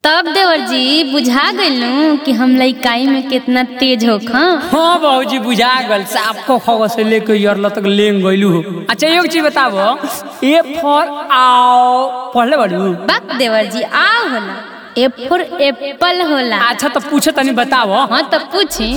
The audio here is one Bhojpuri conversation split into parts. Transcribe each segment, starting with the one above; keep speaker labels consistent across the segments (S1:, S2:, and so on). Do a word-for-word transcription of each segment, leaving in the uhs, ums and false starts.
S1: तब देवर जी बुझा गइलू कि हम लइकाई में कितना तेज हो खा।
S2: हाँ बाबूजी बुझा गल साफ को खवा से लेके यरला तक लेंग गइलू। अच्छा एक चीज बताबो, ए फॉर आओ पढ़ले बाड़ू?
S1: बात देवर जी आ होला, ए फॉर एप्पल होला।
S2: अच्छा तो पूछे तनी बताबो।
S1: हाँ तो पूछी।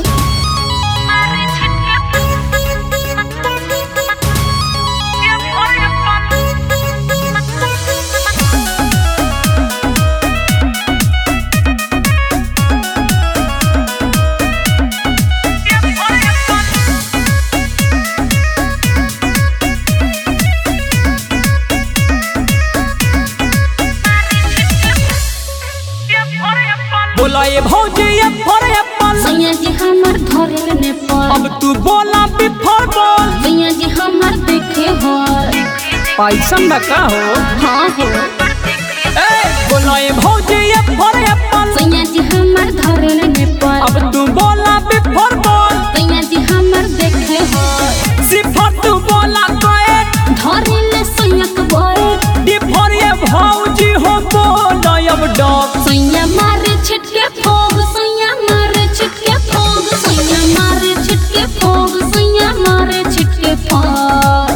S2: बोला ये भौजी ये फॉर एप्पल,
S1: सैया जी हमर धरे ने पर।
S2: अब तू बोला बी फॉर बॉल,
S1: सैया जी हमर देखे हो।
S2: पैसन ना का हो।
S1: हाँ हो।
S2: ए बोला ये भौजी ये फॉर एप्पल,
S1: सैया जी हमर धरे ने पर।
S2: अब तू बोला बी फॉर बॉल,
S1: सैया जी हमर देखे हो।
S2: सी फॉर तू बोला कोएट,
S1: धरे ले सैया के बोए।
S2: डी फॉर ये भौजी हो बोला अब डॉग।
S1: सैया मारे छिटके फोग, सैया मारे छिटके फोग, सैया मारे छिटके फोग, सैया मारे छिटके फोग।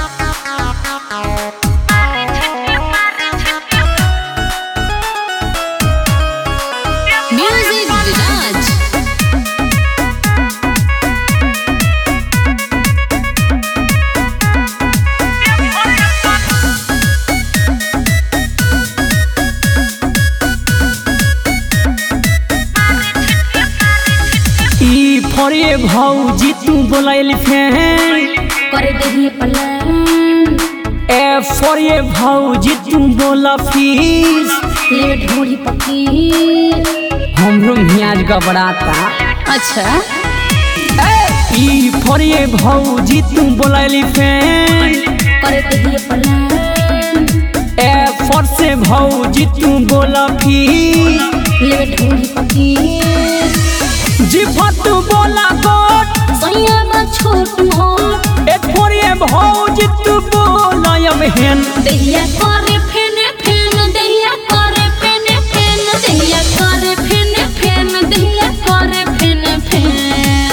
S1: म्यूजिक विराज।
S2: ई फॉर ये भौजी तू बोला एलिफेंट,
S1: करे देही पलान,
S2: ए फॉर ये भौजी तू बोला फिश।
S1: ले ढोली पकी।
S2: हमरो मियाज गबड़ाता।
S1: अच्छा
S2: ई फॉर ये भौजी तू बोला एलिफेंट,
S1: करे देही पलान,
S2: ए फॉर से भौजी तू बोला फिश।
S1: ले ढोली पकी।
S2: जी फॉर तू बोला गोट,
S1: सैया बा छोट मोट।
S2: ए फॉर ये भौजी तू बोला अब हेन।
S1: दहिया करे फेने फेन, दहिया करे फेने फेन, दहिया करे फेने फेन, दहिया करे फेने फेन।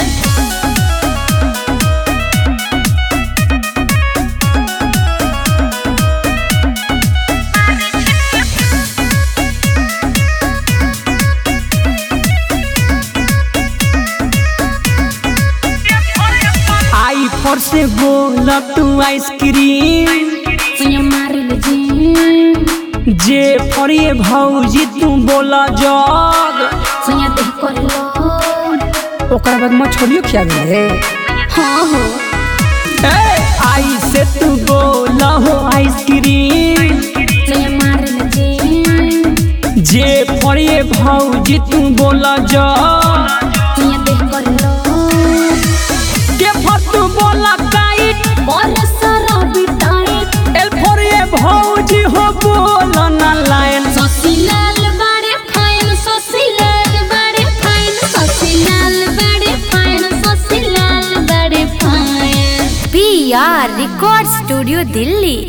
S2: आई फॉर से बोला तू आइसक्रीम,
S1: सैया मारे ले जी।
S2: जे फॉर ये भौजी तू बोला जग।
S1: सैया देह करे लो।
S2: ओकरा बाद मछलियो खिया गए।
S1: हाँ हो।
S2: ए आई से तू बोला हो आइसक्रीम,
S1: सैया मारे ले जी।
S2: जे फॉर ये भौजी तू बोला जग।
S1: सैया देह करे लो।
S2: के फॉर तू बोला काइट,
S1: बोले सारा बिटाइट।
S2: एल फॉर ये भौजी हो बोला ना लाइन।
S1: ससीलाल बड़े फाइन, ससीलाल बड़े फाइन, ससीलाल बड़े फाइन, ससीलाल बड़े fine.
S3: P R record studio Delhi.